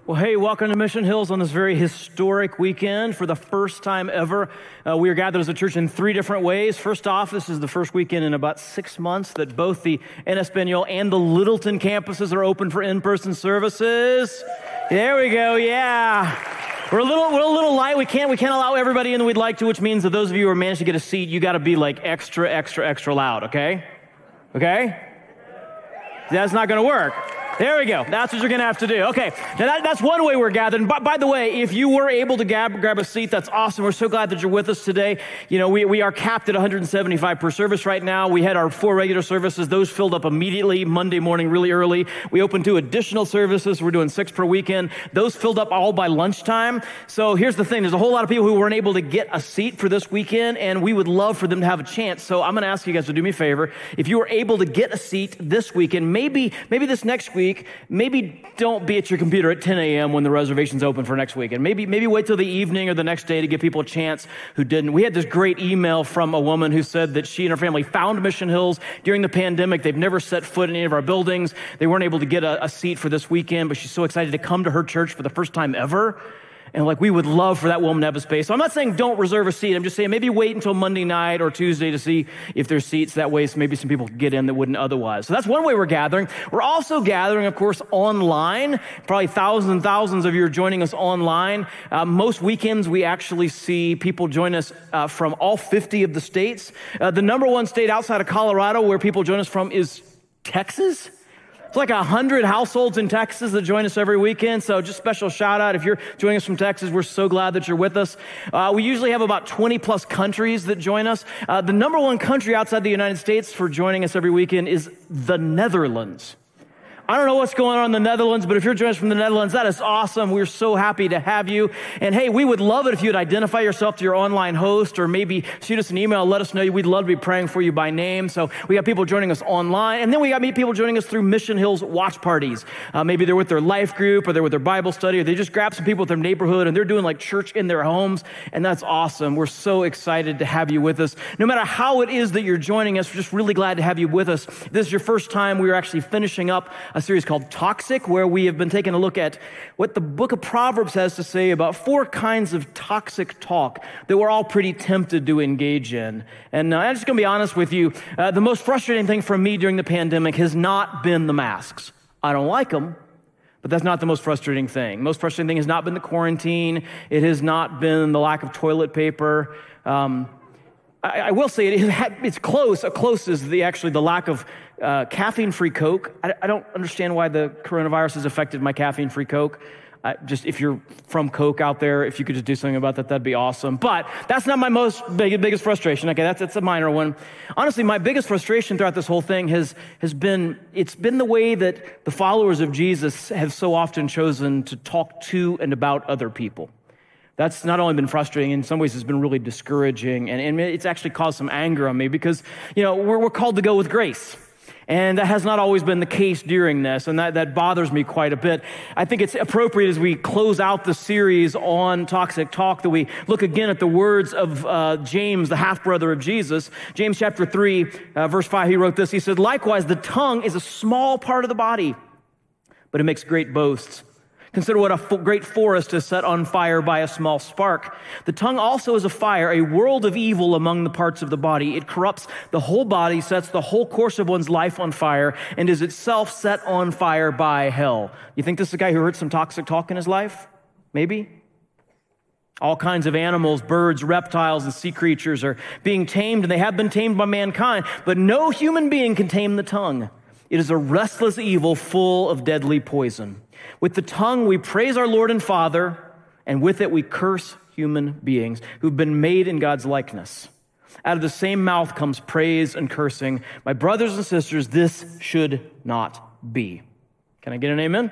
Well, hey, welcome to Mission Hills on this very historic weekend. For the first time ever, we are gathered as a church in three different ways. First off, this is the first weekend in about 6 months that both the En Espanol and the Littleton campuses are open for in-person services. There we go, yeah. We're a little light. We can't allow everybody in that we'd like to, which means that those of you who are managed to get a seat, you got to be like extra loud, okay? Okay? That's not going to work. There we go. That's what you're going to have to do. Okay, now that's one way we're gathered. And by the way, if you were able to grab a seat, that's awesome. We're so glad that you're with us today. You know, we are capped at 175 per service right now. We had our 4 regular services. Those filled up immediately Monday morning really early. We opened 2 additional services. We're doing 6 per weekend. Those filled up all by lunchtime. So here's the thing. There's a whole lot of people who weren't able to get a seat for this weekend, and we would love for them to have a chance. So I'm going to ask you guys to do me a favor. If you were able to get a seat this weekend, maybe this next week, maybe don't be at your computer at 10 a.m. when the reservation's open for next week. And maybe wait till the evening or the next day to give people a chance who didn't. We had this great email from a woman who said that she and her family found Mission Hills during the pandemic. They've never set foot in any of our buildings. They weren't able to get a seat for this weekend, but she's so excited to come to her church for the first time ever. And we would love for that woman to have a space. So I'm not saying don't reserve a seat. I'm just saying maybe wait until Monday night or Tuesday to see if there's seats. That way, so maybe some people can get in that wouldn't otherwise. So that's one way we're gathering. We're also gathering, of course, online. Probably thousands and thousands of you are joining us online. Most weekends, we actually see people join us from all 50 of the states. The number one state outside of Colorado where people join us from is Texas. It's like 100 households in Texas that join us every weekend. So just special shout out. If you're joining us from Texas, we're so glad that you're with us. We usually have about 20 plus countries that join us. The number one country outside the United States for joining us every weekend is the Netherlands. I don't know what's going on in the Netherlands, but if you're joining us from the Netherlands, that is awesome. We're so happy to have you. And hey, we would love it if you'd identify yourself to your online host or maybe shoot us an email, let us know. We'd love to be praying for you by name. So we got people joining us online, and then we got people joining us through Mission Hills watch parties. Maybe they're with their life group or they're with their Bible study, or they just grab some people with their neighborhood and they're doing like church in their homes. And that's awesome. We're so excited to have you with us. No matter how it is that you're joining us, we're just really glad to have you with us. If this is your first time, we are actually finishing up a series called Toxic, where we have been taking a look at what the book of Proverbs has to say about 4 kinds of toxic talk that we're all pretty tempted to engage in. And I'm just going to be honest with you, the most frustrating thing for me during the pandemic has not been the masks. I don't like them, but that's not the most frustrating thing. The most frustrating thing has not been the quarantine. It has not been the lack of toilet paper. I will say it's close. Close is the lack of caffeine-free Coke. I don't understand why the coronavirus has affected my caffeine-free Coke. Just if you're from Coke out there, if you could just do something about that, that'd be awesome. But that's not my biggest frustration. Okay, that's a minor one. Honestly, my biggest frustration throughout this whole thing has been the way that the followers of Jesus have so often chosen to talk to and about other people. That's not only been frustrating, in some ways it's been really discouraging, and it's actually caused some anger on me because, we're called to go with grace. And that has not always been the case during this, and that bothers me quite a bit. I think it's appropriate as we close out the series on toxic talk that we look again at the words of James, the half-brother of Jesus. James chapter 3, verse 5, he wrote this. He said, "Likewise, the tongue is a small part of the body, but it makes great boasts. Consider what a great forest is set on fire by a small spark. The tongue also is a fire, a world of evil among the parts of the body. It corrupts the whole body, sets the whole course of one's life on fire, and is itself set on fire by hell." You think this is a guy who heard some toxic talk in his life? Maybe. All kinds of animals, birds, reptiles, and sea creatures are being tamed, and they have been tamed by mankind, but no human being can tame the tongue. It is a restless evil full of deadly poison. With the tongue, we praise our Lord and Father, and with it we curse human beings who've been made in God's likeness. Out of the same mouth comes praise and cursing. My brothers and sisters, this should not be. Can I get an amen?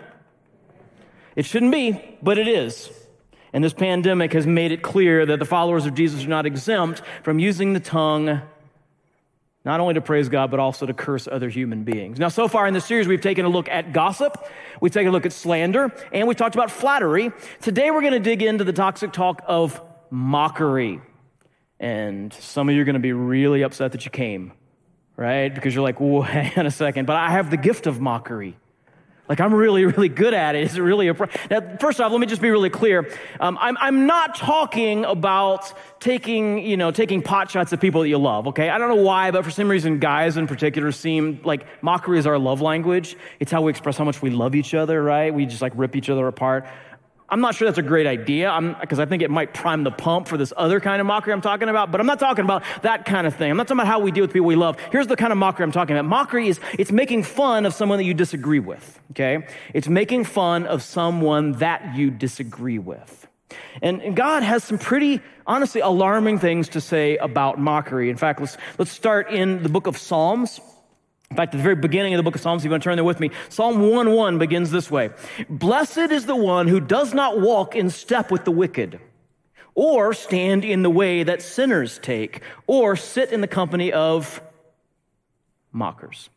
It shouldn't be, but it is. And this pandemic has made it clear that the followers of Jesus are not exempt from using the tongue not only to praise God, but also to curse other human beings. Now, so far in this series, we've taken a look at gossip, we've taken a look at slander, and we've talked about flattery. Today, we're going to dig into the toxic talk of mockery. And some of you are going to be really upset that you came, right? Because you're like, whoa, hang on a second, but I have the gift of mockery. Like, I'm really, really good at it. Is it really a problem? Now, first off, let me just be really clear. I'm not talking about taking pot shots at people that you love, okay? I don't know why, but for some reason, guys in particular seem like mockery is our love language. It's how we express how much we love each other, right? We just like rip each other apart. I'm not sure that's a great idea because I think it might prime the pump for this other kind of mockery I'm talking about, but I'm not talking about that kind of thing. I'm not talking about how we deal with people we love. Here's the kind of mockery I'm talking about. Mockery it's making fun of someone that you disagree with, okay? It's making fun of someone that you disagree with. And God has some pretty, honestly, alarming things to say about mockery. In fact, let's start in the book of Psalms. In fact, at the very beginning of the book of Psalms, if you want to turn there with me, Psalm 1:1 begins this way. Blessed is the one who does not walk in step with the wicked, or stand in the way that sinners take, or sit in the company of mockers.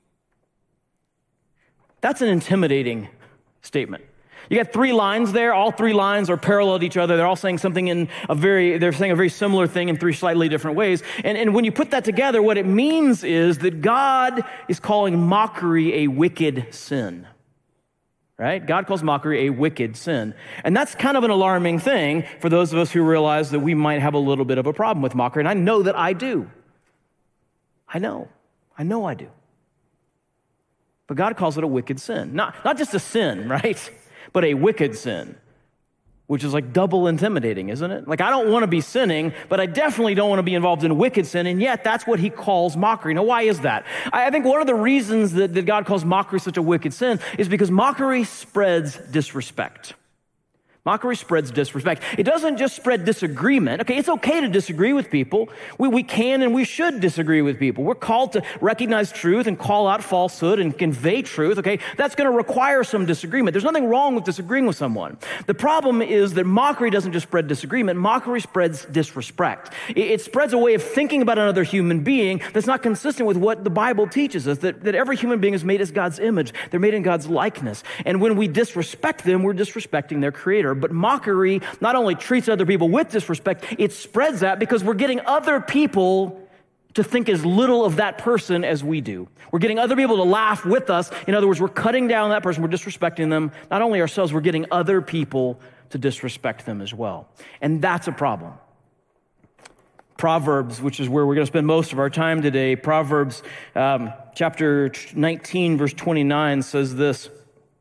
That's an intimidating statement. You got 3 lines there. All 3 lines are parallel to each other. They're all saying something they're saying a very similar thing in 3 slightly different ways. And when you put that together, what it means is that God is calling mockery a wicked sin. Right? God calls mockery a wicked sin. And that's kind of an alarming thing for those of us who realize that we might have a little bit of a problem with mockery. And I know that I do. I know I do. But God calls it a wicked sin. Not just a sin, right? But a wicked sin, which is like double intimidating, isn't it? Like, I don't want to be sinning, but I definitely don't want to be involved in wicked sin, and yet that's what he calls mockery. Now, why is that? I think one of the reasons that God calls mockery such a wicked sin is because mockery spreads disrespect. Mockery spreads disrespect. It doesn't just spread disagreement. Okay, it's okay to disagree with people. We can and we should disagree with people. We're called to recognize truth and call out falsehood and convey truth, okay? That's going to require some disagreement. There's nothing wrong with disagreeing with someone. The problem is that mockery doesn't just spread disagreement. Mockery spreads disrespect. It spreads a way of thinking about another human being that's not consistent with what the Bible teaches us, that every human being is made as God's image. They're made in God's likeness. And when we disrespect them, we're disrespecting their creator. But mockery not only treats other people with disrespect, it spreads that because we're getting other people to think as little of that person as we do. We're getting other people to laugh with us. In other words, we're cutting down that person. We're disrespecting them. Not only ourselves, we're getting other people to disrespect them as well. And that's a problem. Proverbs, which is where we're going to spend most of our time today, Proverbs chapter 19, verse 29 says this.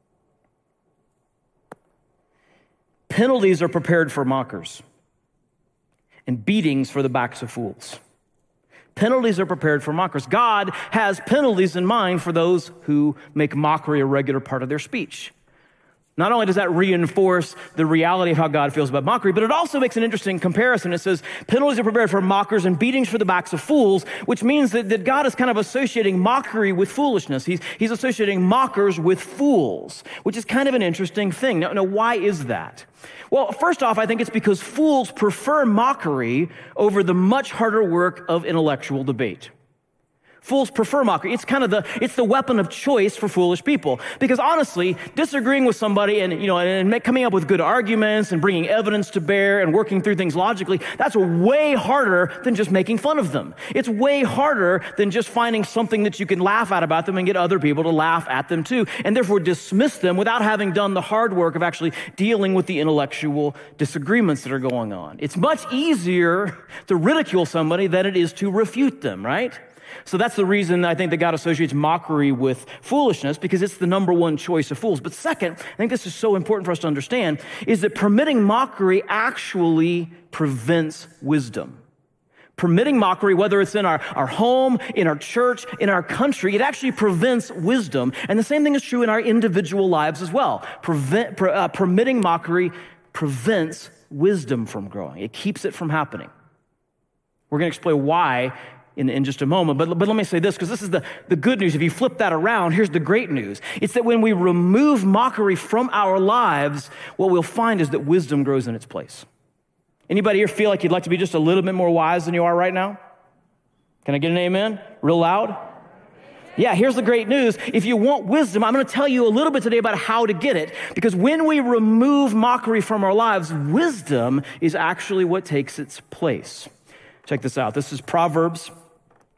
Penalties are prepared for mockers, and beatings for the backs of fools. Penalties are prepared for mockers. God has penalties in mind for those who make mockery a regular part of their speech. Not only does that reinforce the reality of how God feels about mockery, but it also makes an interesting comparison. It says, penalties are prepared for mockers and beatings for the backs of fools, which means that God is kind of associating mockery with foolishness. He's associating mockers with fools, which is kind of an interesting thing. Now, why is that? Well, first off, I think it's because fools prefer mockery over the much harder work of intellectual debate. Fools prefer mockery. It's the weapon of choice for foolish people. Because honestly, disagreeing with somebody and coming up with good arguments and bringing evidence to bear and working through things logically, that's way harder than just making fun of them. It's way harder than just finding something that you can laugh at about them and get other people to laugh at them too, and therefore dismiss them without having done the hard work of actually dealing with the intellectual disagreements that are going on. It's much easier to ridicule somebody than it is to refute them, right? So that's the reason I think that God associates mockery with foolishness, because it's the number one choice of fools. But second, I think this is so important for us to understand, is that permitting mockery actually prevents wisdom. Permitting mockery, whether it's in our home, in our church, in our country, it actually prevents wisdom. And the same thing is true in our individual lives as well. Permitting mockery prevents wisdom from growing. It keeps it from happening. We're going to explain why in just a moment. But let me say this, because this is the good news. If you flip that around, here's the great news. It's that when we remove mockery from our lives, what we'll find is that wisdom grows in its place. Anybody here feel like you'd like to be just a little bit more wise than you are right now? Can I get an amen? Real loud? Yeah, here's the great news. If you want wisdom, I'm going to tell you a little bit today about how to get it. Because when we remove mockery from our lives, wisdom is actually what takes its place. Check this out. This is Proverbs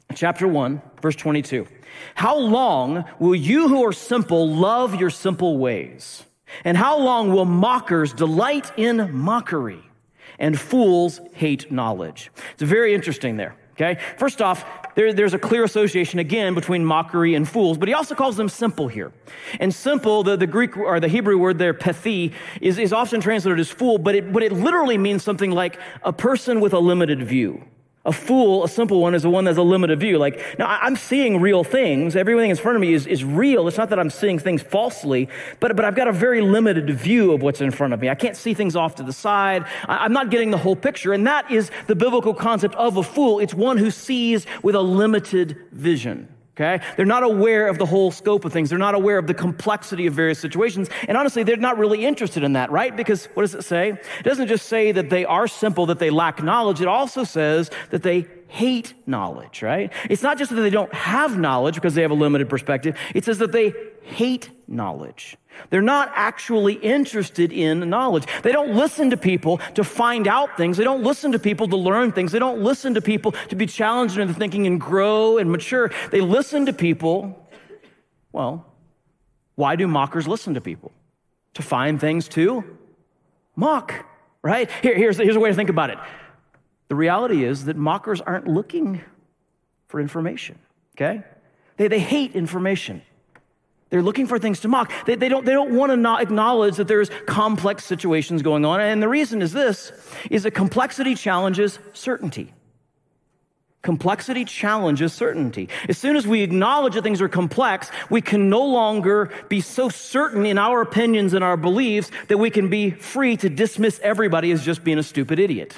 chapter 1, verse 22. How long will you who are simple love your simple ways? And how long will mockers delight in mockery and fools hate knowledge? It's very interesting there, okay? First off, there's a clear association again between mockery and fools, but he also calls them simple here. And simple, the Greek or the Hebrew word there, pethi, is often translated as fool, but it literally means something like a person with a limited view. A fool, a simple one, is the one that has a limited view. Like, now I'm seeing real things. Everything in front of me is real. It's not that I'm seeing things falsely, but I've got a very limited view of what's in front of me. I can't see things off to the side. I'm not getting the whole picture. And that is the biblical concept of a fool. It's one who sees with a limited vision. Okay? They're not aware of the whole scope of things. They're not aware of the complexity of various situations. And honestly, they're not really interested in that, right? Because what does it say? It doesn't just say that they are simple, that they lack knowledge. It also says that they hate knowledge, right? It's not just that they don't have knowledge because they have a limited perspective. It says that they hate knowledge. They're not actually interested in knowledge. They don't listen to people to find out things. They don't listen to people to learn things. They don't listen to people to be challenged in their thinking and grow and mature. They listen to people. Well, why do mockers listen to people? To find things to mock, right? Here's a way to think about it. The reality is that mockers aren't looking for information, okay? They hate information. They're looking for things to mock. They don't want to acknowledge that there's complex situations going on. And the reason is this, is that complexity challenges certainty. Complexity challenges certainty. As soon as we acknowledge that things are complex, we can no longer be so certain in our opinions and our beliefs that we can be free to dismiss everybody as just being a stupid idiot.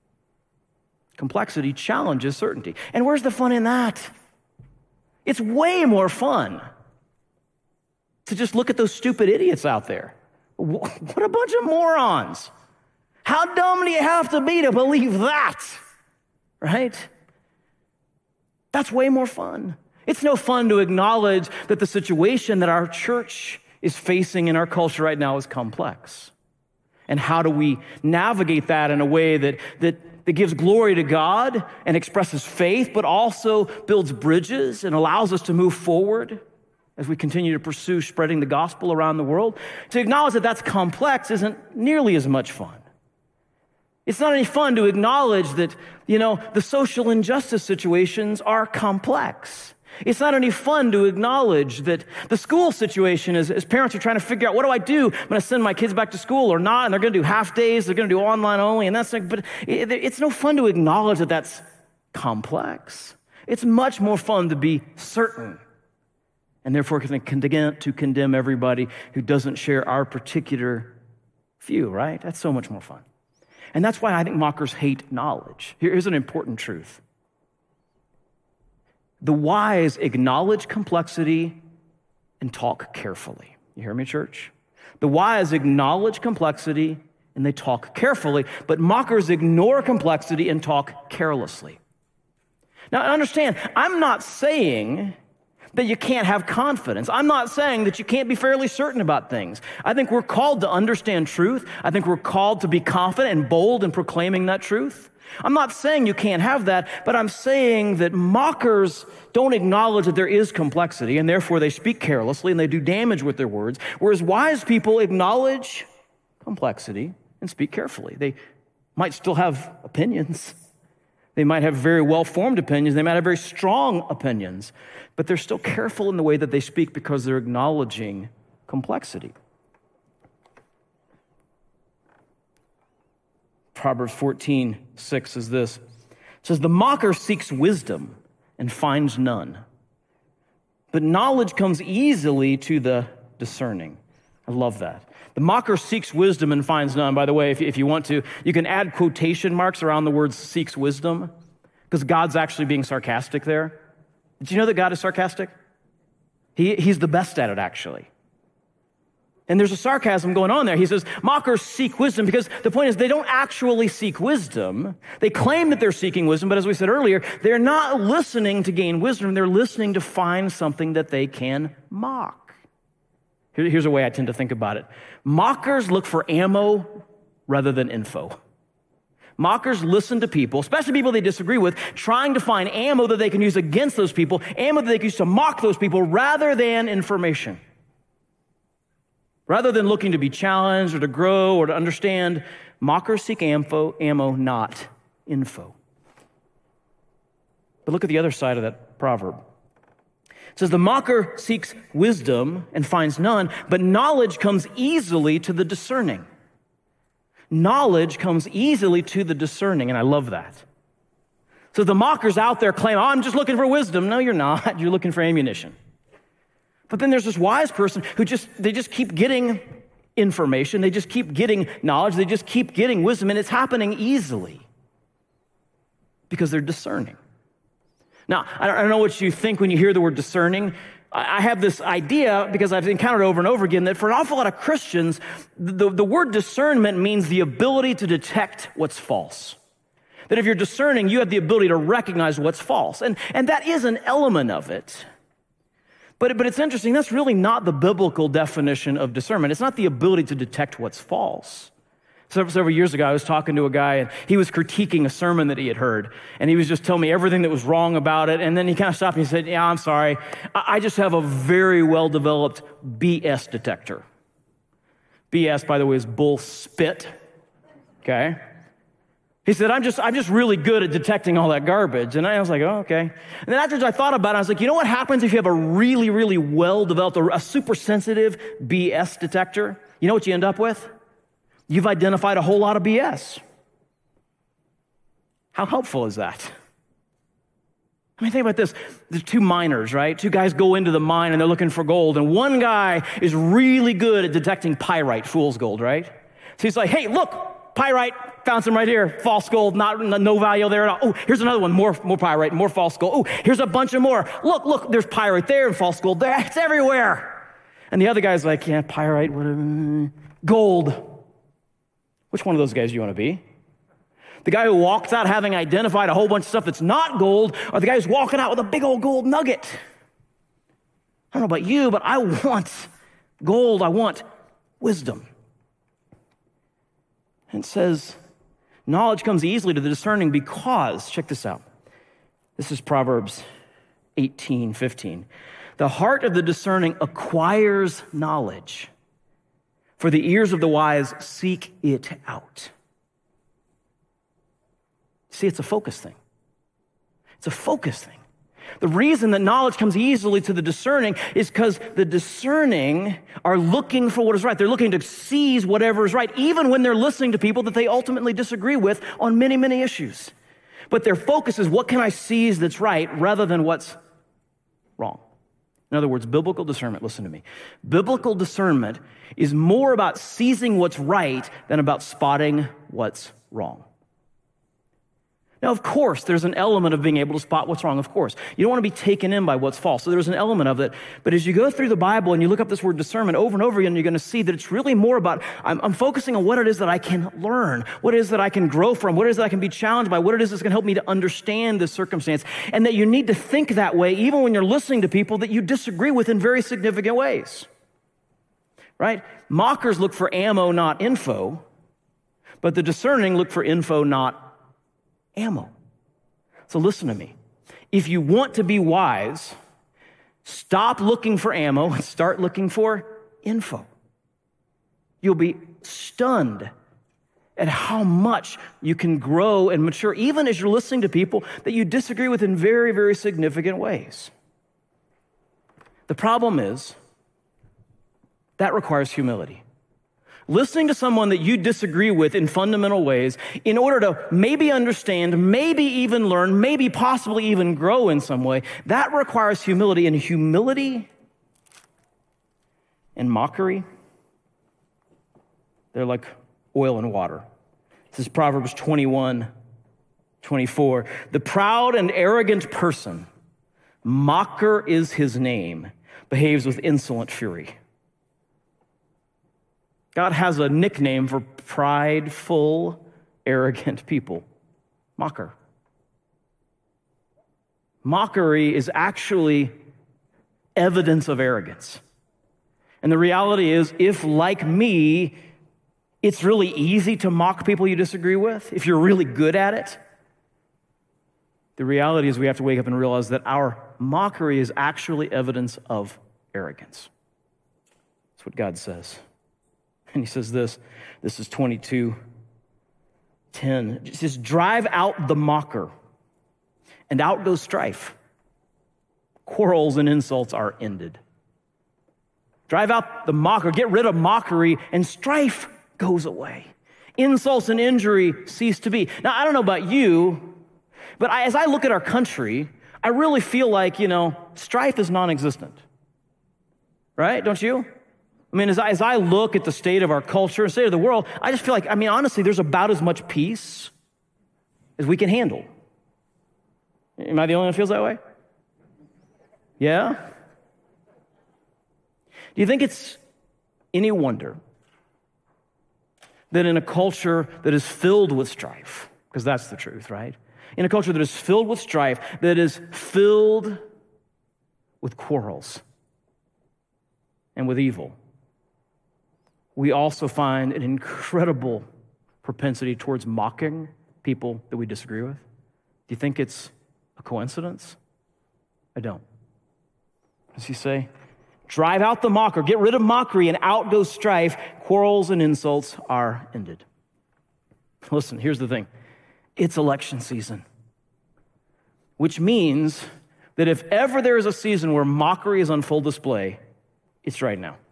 Complexity challenges certainty. And where's the fun in that? It's way more fun to just look at those stupid idiots out there. What a bunch of morons. How dumb do you have to be to believe that? Right? That's way more fun. It's no fun to acknowledge that the situation that our church is facing in our culture right now is complex. And how do we navigate that in a way that gives glory to God and expresses faith, but also builds bridges and allows us to move forward as we continue to pursue spreading the gospel around the world? To acknowledge that that's complex isn't nearly as much fun. It's not any fun to acknowledge that, the social injustice situations are complex. It's not any fun to acknowledge that the school situation, as parents are trying to figure out, what do I do? I'm going to send my kids back to school or not, and they're going to do half days, they're going to do online only, and that's like, but it's no fun to acknowledge that that's complex. It's much more fun to be certain, and therefore to condemn everybody who doesn't share our particular view, right? That's so much more fun. And that's why I think mockers hate knowledge. Here's an important truth. The wise acknowledge complexity and talk carefully. You hear me, church? The wise acknowledge complexity and they talk carefully, but mockers ignore complexity and talk carelessly. Now, understand, I'm not saying that you can't have confidence. I'm not saying that you can't be fairly certain about things. I think we're called to understand truth. I think we're called to be confident and bold in proclaiming that truth. I'm not saying you can't have that, but I'm saying that mockers don't acknowledge that there is complexity, and therefore they speak carelessly and they do damage with their words, whereas wise people acknowledge complexity and speak carefully. They might still have opinions. They might have very well-formed opinions. They might have very strong opinions, but they're still careful in the way that they speak because they're acknowledging complexity. Proverbs 14:6 is this. It says, the mocker seeks wisdom and finds none, but knowledge comes easily to the discerning. I love that. The mocker seeks wisdom and finds none. By the way, if you want to, you can add quotation marks around the words seeks wisdom, because God's actually being sarcastic there. Did you know that God is sarcastic? He's the best at it, actually. And there's a sarcasm going on there. He says, mockers seek wisdom, because the point is they don't actually seek wisdom. They claim that they're seeking wisdom, but as we said earlier, they're not listening to gain wisdom. They're listening to find something that they can mock. Here's a way I tend to think about it. Mockers look for ammo rather than info. Mockers listen to people, especially people they disagree with, trying to find ammo that they can use against those people, ammo that they can use to mock those people rather than information. Rather than looking to be challenged or to grow or to understand, mockers seek ammo, not info. But look at the other side of that proverb. It says, the mocker seeks wisdom and finds none, but knowledge comes easily to the discerning. Knowledge comes easily to the discerning, and I love that. So the mockers out there claim, I'm just looking for wisdom. No, you're not. You're looking for ammunition. But then there's this wise person who they just keep getting information. They just keep getting knowledge. They just keep getting wisdom, and it's happening easily because they're discerning. Now, I don't know what you think when you hear the word discerning. I have this idea, because I've encountered over and over again, that for an awful lot of Christians, the word discernment means the ability to detect what's false. That if you're discerning, you have the ability to recognize what's false. And that is an element of it. But it's interesting, that's really not the biblical definition of discernment. It's not the ability to detect what's false. Several years ago, I was talking to a guy, and he was critiquing a sermon that he had heard, and he was just telling me everything that was wrong about it, and then he kind of stopped and he said, yeah, I'm sorry, I just have a very well-developed BS detector. BS, by the way, is bull spit, okay? He said, I'm just really good at detecting all that garbage. And I was like, oh, okay. And then after I thought about it, I was like, you know what happens if you have a really, really well-developed, a super sensitive BS detector? You know what you end up with? You've identified a whole lot of BS. How helpful is that? I mean, think about this. There's two miners, right? Two guys go into the mine and they're looking for gold. And one guy is really good at detecting pyrite, fool's gold, right? So he's like, hey, look, pyrite, found some right here. False gold, no value there at all. Oh, here's another one, more pyrite, more false gold. Oh, here's a bunch of more. Look, there's pyrite there and false gold there. It's everywhere. And the other guy's like, yeah, pyrite, whatever. Gold. Which one of those guys do you want to be? The guy who walks out having identified a whole bunch of stuff that's not gold, or the guy who's walking out with a big old gold nugget? I don't know about you, but I want gold. I want wisdom. And it says, knowledge comes easily to the discerning because, check this out. This is Proverbs 18:15. The heart of the discerning acquires knowledge, for the ears of the wise seek it out. See, it's a focus thing. It's a focus thing. The reason that knowledge comes easily to the discerning is because the discerning are looking for what is right. They're looking to seize whatever is right, even when they're listening to people that they ultimately disagree with on many, many issues. But their focus is, what can I seize that's right, rather than what's wrong. In other words, biblical discernment, listen to me. Biblical discernment is more about seizing what's right than about spotting what's wrong. Now, of course, there's an element of being able to spot what's wrong, of course. You don't want to be taken in by what's false, so there's an element of it. But as you go through the Bible and you look up this word discernment over and over again, you're going to see that it's really more about, I'm focusing on what it is that I can learn, what it is that I can grow from, what it is that I can be challenged by, what it is that's going to help me to understand this circumstance, and that you need to think that way even when you're listening to people that you disagree with in very significant ways, right? Mockers look for ammo, not info, but the discerning look for info, not ammo. So listen to me. If you want to be wise, stop looking for ammo and start looking for info. You'll be stunned at how much you can grow and mature, even as you're listening to people that you disagree with in very, very significant ways. The problem is that requires humility. Listening to someone that you disagree with in fundamental ways in order to maybe understand, maybe even learn, maybe possibly even grow in some way, that requires humility. And humility and mockery, they're like oil and water. This is Proverbs 21:24. The proud and arrogant person, mocker is his name, behaves with insolent fury. God has a nickname for prideful, arrogant people. Mocker. Mockery is actually evidence of arrogance. And the reality is, if like me, it's really easy to mock people you disagree with if you're really good at it. The reality is we have to wake up and realize that our mockery is actually evidence of arrogance. That's what God says. And he says this is 22:10. It says, drive out the mocker, and out goes strife. Quarrels and insults are ended. Drive out the mocker, get rid of mockery, and strife goes away. Insults and injury cease to be. Now, I don't know about you, but as I look at our country, I really feel like, strife is non-existent. Right? Don't you? I mean, as I look at the state of our culture, the state of the world, I just feel like, honestly, there's about as much peace as we can handle. Am I the only one who feels that way? Yeah? Do you think it's any wonder that in a culture that is filled with strife, because that's the truth, right? In a culture that is filled with strife, that is filled with quarrels and with evil, we also find an incredible propensity towards mocking people that we disagree with. Do you think it's a coincidence? I don't. What does he say? Drive out the mocker, get rid of mockery, and out goes strife. Quarrels and insults are ended. Listen, here's the thing. It's election season, which means that if ever there is a season where mockery is on full display, it's right now.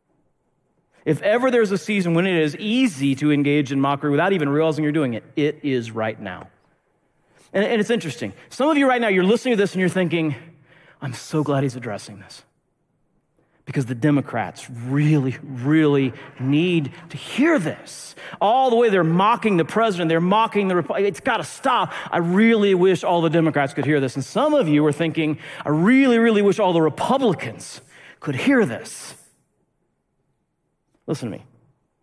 If ever there's a season when it is easy to engage in mockery without even realizing you're doing it, it is right now. And it's interesting. Some of you right now, you're listening to this and you're thinking, I'm so glad he's addressing this. Because the Democrats really, really need to hear this. All the way they're mocking the president, they're mocking the Republicans. It's got to stop. I really wish all the Democrats could hear this. And some of you are thinking, I really, really wish all the Republicans could hear this. Listen to me.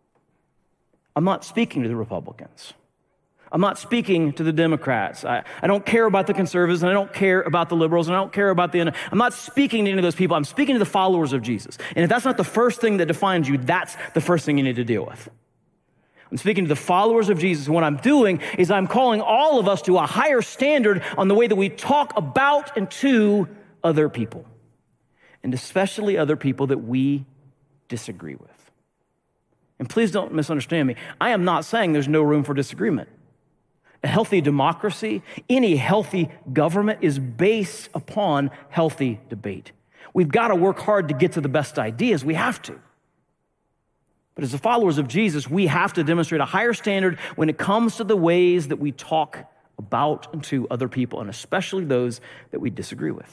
I'm not speaking to the Republicans. I'm not speaking to the Democrats. I don't care about the conservatives, and I don't care about the liberals, and I don't care about I'm not speaking to any of those people. I'm speaking to the followers of Jesus. And if that's not the first thing that defines you, that's the first thing you need to deal with. I'm speaking to the followers of Jesus, and what I'm doing is I'm calling all of us to a higher standard on the way that we talk about and to other people, and especially other people that we disagree with. And please don't misunderstand me. I am not saying there's no room for disagreement. A healthy democracy, any healthy government is based upon healthy debate. We've got to work hard to get to the best ideas. We have to. But as the followers of Jesus, we have to demonstrate a higher standard when it comes to the ways that we talk about and to other people, and especially those that we disagree with.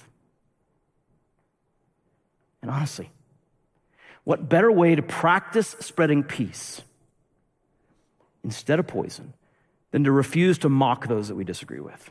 And honestly, what better way to practice spreading peace instead of poison than to refuse to mock those that we disagree with?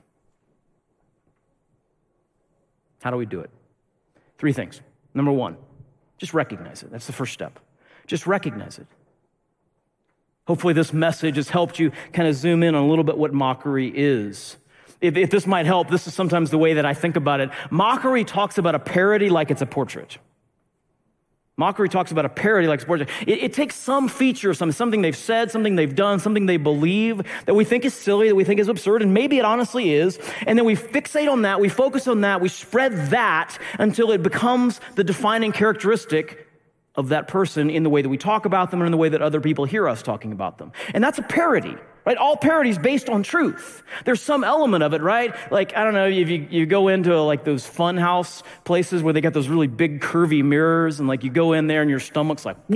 How do we do it? 3 things. Number 1, just recognize it. That's the first step. Just recognize it. Hopefully this message has helped you kind of zoom in on a little bit what mockery is. If this might help, this is sometimes the way that I think about it. Mockery talks about a parody like it's a portrait. Mockery talks about a parody like sports. It takes some feature of something they've said, something they've done, something they believe that we think is silly, that we think is absurd, and maybe it honestly is. And then we fixate on that, we focus on that, we spread that until it becomes the defining characteristic of that person in the way that we talk about them and in the way that other people hear us talking about them. And that's a parody, right? All parody is based on truth. There's some element of it, right? Like, I don't know, if you go into like those fun house places where they got those really big curvy mirrors, and like you go in there and your stomach's like,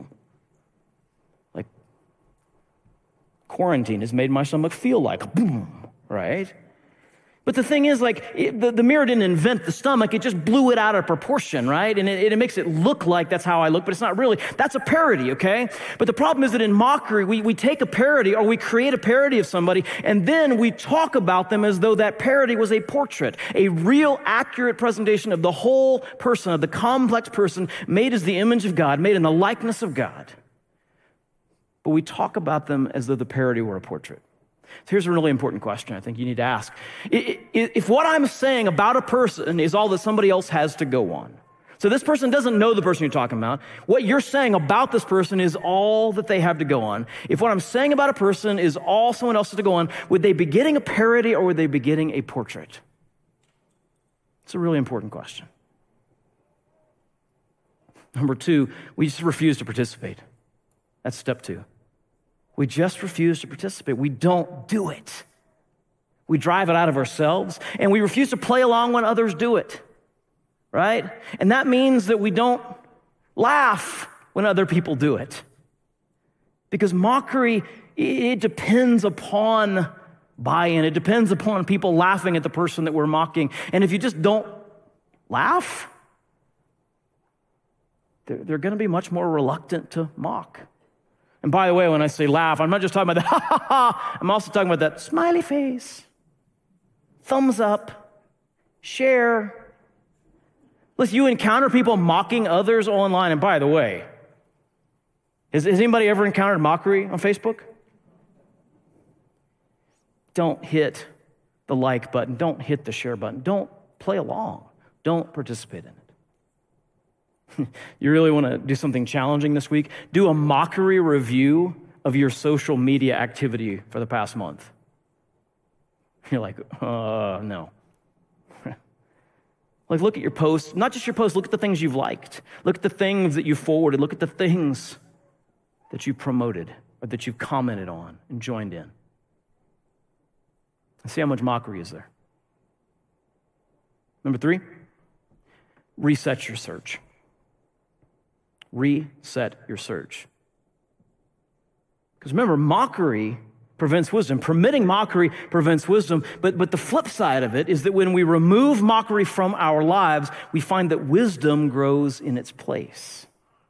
like quarantine has made my stomach feel like, boom, right? But the thing is, like, the mirror didn't invent the stomach. It just blew it out of proportion, right? And it makes it look like that's how I look, but it's not really. That's a parody, okay? But the problem is that in mockery, we take a parody, or we create a parody of somebody, and then we talk about them as though that parody was a portrait, a real, accurate presentation of the whole person, of the complex person made as the image of God, made in the likeness of God. But we talk about them as though the parody were a portrait. So here's a really important question I think you need to ask. If what I'm saying about a person is all that somebody else has to go on, So this person doesn't know the person you're talking about. What you're saying about this person is all that they have to go on. If what I'm saying about a person is all someone else has to go on, would they be getting a parody or would they be getting a portrait? It's a really important question. Number 2, we just refuse to participate. That's step 2. We just refuse to participate. We don't do it. We drive it out of ourselves, and we refuse to play along when others do it, right? And that means that we don't laugh when other people do it. Because mockery, it depends upon buy-in. It depends upon people laughing at the person that we're mocking. And if you just don't laugh, they're going to be much more reluctant to mock. And by the way, when I say laugh, I'm not just talking about that, ha, ha, ha. I'm also talking about that smiley face, thumbs up, share. Listen, you encounter people mocking others online. And by the way, has anybody ever encountered mockery on Facebook? Don't hit the like button. Don't hit the share button. Don't play along. Don't participate in it. You really want to do something challenging this week? Do a mockery review of your social media activity for the past month. You're like, no. Like, look at your posts, not just your posts, look at the things you've liked. Look at the things that you forwarded. Look at the things that you promoted or that you've commented on and joined in. And see how much mockery is there. Number 3, reset your search. Reset your search. Because remember, mockery prevents wisdom. Permitting mockery prevents wisdom. But the flip side of it is that when we remove mockery from our lives, we find that wisdom grows in its place.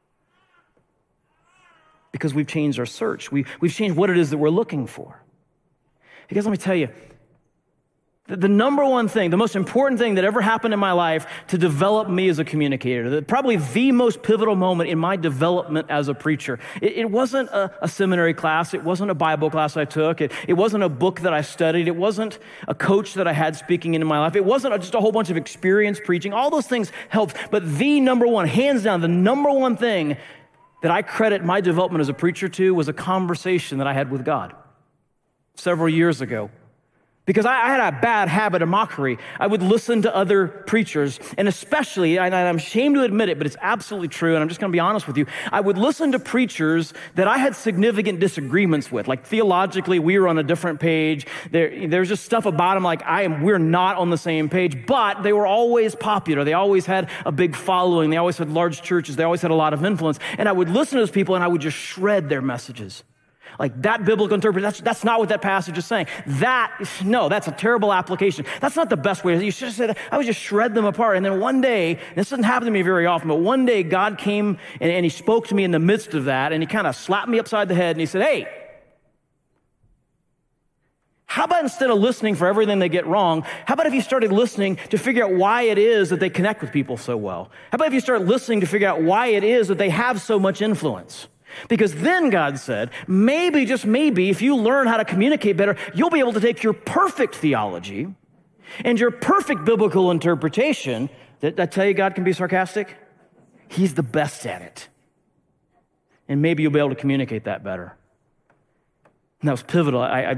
Because we've changed our search. We've changed what it is that we're looking for. Because let me tell you, the number one thing, the most important thing that ever happened in my life to develop me as a communicator, probably the most pivotal moment in my development as a preacher, it wasn't a seminary class, it wasn't a Bible class I took, it wasn't a book that I studied, it wasn't a coach that I had speaking into my life, it wasn't just a whole bunch of experience preaching. All those things helped, but the number one, hands down, the number one thing that I credit my development as a preacher to was a conversation that I had with God several years ago. Because I had a bad habit of mockery. I would listen to other preachers, and especially, and I'm ashamed to admit it, but it's absolutely true, and I'm just going to be honest with you, I would listen to preachers that I had significant disagreements with. Like theologically, we were on a different page. There's just stuff about them like we're not on the same page, but they were always popular. They always had a big following. They always had large churches. They always had a lot of influence. And I would listen to those people, and I would just shred their messages. Like that biblical interpretation, that's not what that passage is saying. That's a terrible application. That's not the best way. You should have said that. I would just shred them apart. And then one day, and this doesn't happen to me very often, but one day God came and he spoke to me in the midst of that, and he kind of slapped me upside the head, and he said, hey, how about instead of listening for everything they get wrong, how about if you started listening to figure out why it is that they connect with people so well? How about if you start listening to figure out why it is that they have so much influence? Because then God said, maybe, just maybe, if you learn how to communicate better, you'll be able to take your perfect theology and your perfect biblical interpretation. Did I tell you God can be sarcastic? He's the best at it. And maybe you'll be able to communicate that better. And that was pivotal.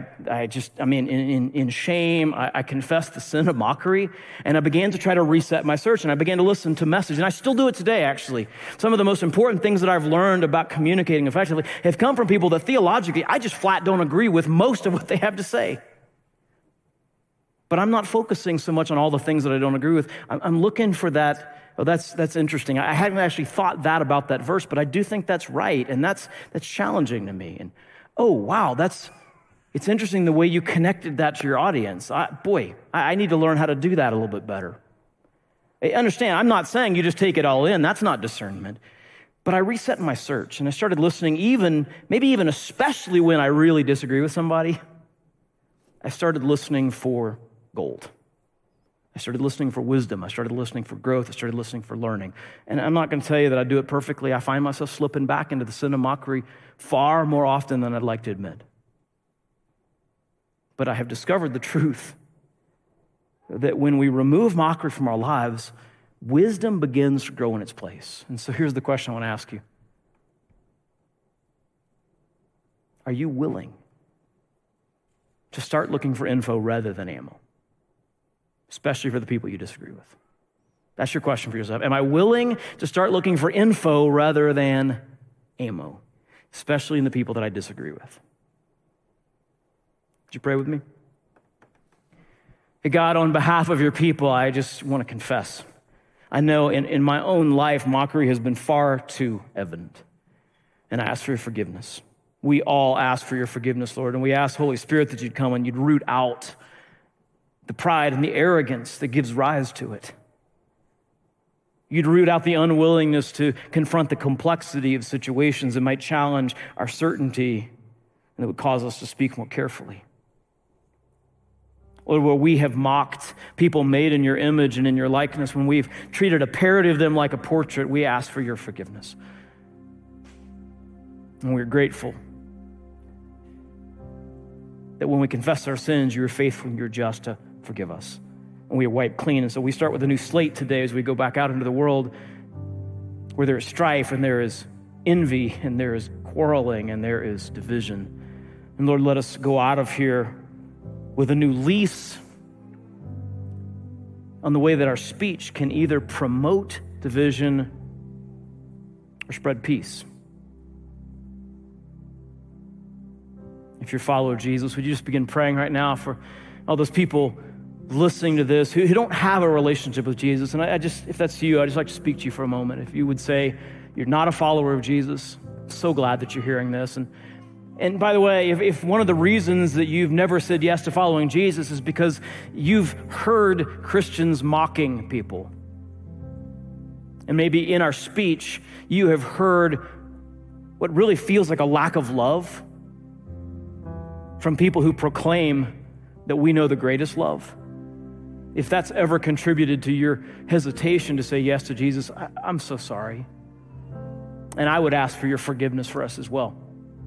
In shame, I confessed the sin of mockery, and I began to try to reset my search, and I began to listen to message, and I still do it today, actually. Some of the most important things that I've learned about communicating effectively have come from people that theologically, I just flat don't agree with most of what they have to say. But I'm not focusing so much on all the things that I don't agree with. I'm looking for that. Oh, that's interesting. I hadn't actually thought that about that verse, but I do think that's right, and that's challenging to me. And oh, wow, it's interesting the way you connected that to your audience. I need to learn how to do that a little bit better. Understand, I'm not saying you just take it all in. That's not discernment. But I reset my search, and I started listening maybe even especially when I really disagree with somebody, I started listening for gold. I started listening for wisdom. I started listening for growth. I started listening for learning. And I'm not going to tell you that I do it perfectly. I find myself slipping back into the sin of mockery far more often than I'd like to admit. But I have discovered the truth that when we remove mockery from our lives, wisdom begins to grow in its place. And so here's the question I want to ask you. Are you willing to start looking for info rather than ammo? Especially for the people you disagree with. That's your question for yourself. Am I willing to start looking for info rather than ammo? Especially in the people that I disagree with. Would you pray with me? Hey God, on behalf of your people, I just want to confess. I know in my own life, mockery has been far too evident. And I ask for your forgiveness. We all ask for your forgiveness, Lord. And we ask, Holy Spirit, that you'd come and you'd root out the pride and the arrogance that gives rise to it. You'd root out the unwillingness to confront the complexity of situations that might challenge our certainty and that would cause us to speak more carefully. Lord, where we have mocked people made in your image and in your likeness, when we've treated a parody of them like a portrait, we ask for your forgiveness. And we're grateful that when we confess our sins, you're faithful and you're just to forgive us. And we are wiped clean. And so we start with a new slate today as we go back out into the world where there is strife and there is envy and there is quarreling and there is division. And Lord, let us go out of here with a new lease on the way that our speech can either promote division or spread peace. If you're a follower of Jesus, would you just begin praying right now for all those people listening to this who don't have a relationship with Jesus? And I just, if that's you, I'd just like to speak to you for a moment. If you would say you're not a follower of Jesus, I'm so glad that you're hearing this. And by the way, if one of the reasons that you've never said yes to following Jesus is because you've heard Christians mocking people, and maybe in our speech, you have heard what really feels like a lack of love from people who proclaim that we know the greatest love. If that's ever contributed to your hesitation to say yes to Jesus, I'm so sorry. And I would ask for your forgiveness for us as well.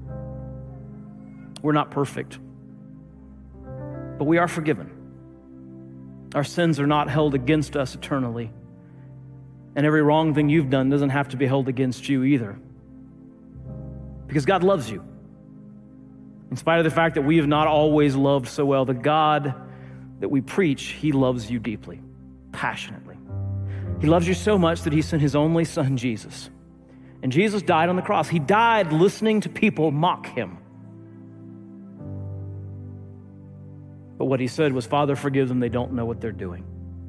We're not perfect, but we are forgiven. Our sins are not held against us eternally. And every wrong thing you've done doesn't have to be held against you either. Because God loves you. In spite of the fact that we have not always loved so well, the God that we preach, he loves you deeply, passionately. He loves you so much that he sent his only son, Jesus. And Jesus died on the cross. He died listening to people mock him. But what he said was, Father, forgive them, they don't know what they're doing.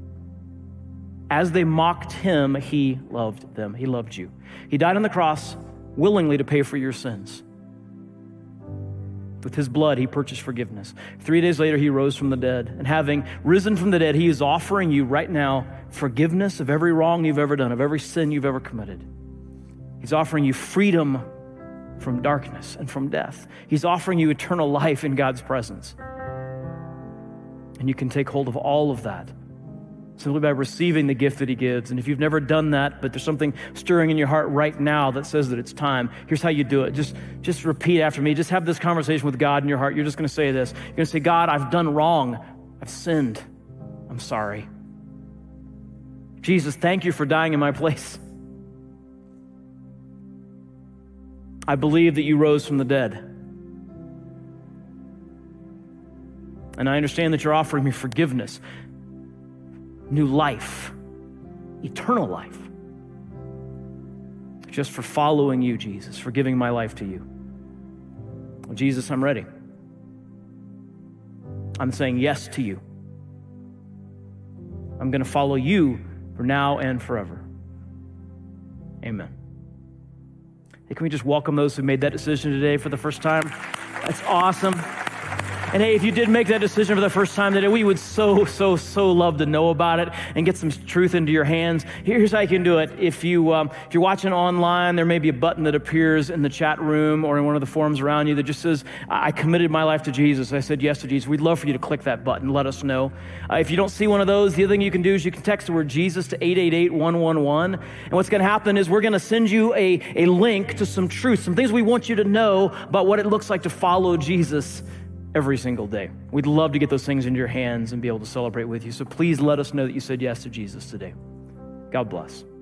As they mocked him, he loved them. He loved you. He died on the cross willingly to pay for your sins. With his blood, he purchased forgiveness. 3 days later, he rose from the dead. And having risen from the dead, he is offering you right now forgiveness of every wrong you've ever done, of every sin you've ever committed. He's offering you freedom from darkness and from death. He's offering you eternal life in God's presence. And you can take hold of all of that simply by receiving the gift that he gives. And if you've never done that, but there's something stirring in your heart right now that says that it's time, here's how you do it. Just repeat after me. Just have this conversation with God in your heart. You're just going to say this. You're going to say, God, I've done wrong. I've sinned. I'm sorry. Jesus, thank you for dying in my place. I believe that you rose from the dead. And I understand that you're offering me forgiveness, new life, eternal life, just for following you, Jesus, for giving my life to you. Well, Jesus, I'm ready. I'm saying yes to you. I'm going to follow you for now and forever. Amen. Hey, can we just welcome those who made that decision today for the first time? That's awesome. And hey, if you did make that decision for the first time today, we would so love to know about it and get some truth into your hands. Here's how you can do it. If you're watching online, there may be a button that appears in the chat room or in one of the forums around you that just says, I committed my life to Jesus. I said yes to Jesus. We'd love for you to click that button. Let us know. If you don't see one of those, the other thing you can do is you can text the word Jesus to 888-111. And what's going to happen is we're going to send you a link to some truth, some things we want you to know about what it looks like to follow Jesus every single day. We'd love to get those things into your hands and be able to celebrate with you. So please let us know that you said yes to Jesus today. God bless.